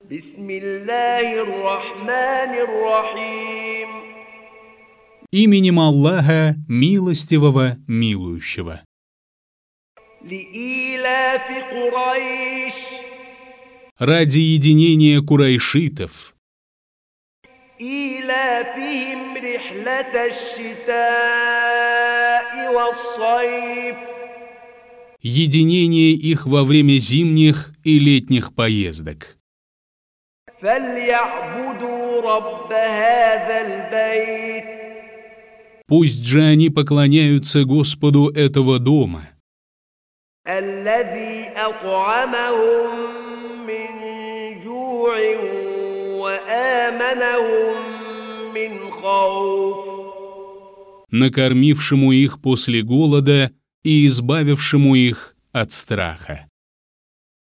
بسم الله الرحمن الرحيم. Именем Аллаха, милостивого, милующего. لإيلاف قريش Ради единения курайшитов, إيلافهم رحلة الشتاء والصيف единение их во время зимних и летних поездок. فليعبدوا رب هذا البيت Пусть же они поклоняются Господу этого дома, الذي أطعمهم من جوع وآمنهم من خوف, накормившему их после голода и избавившему их от страха.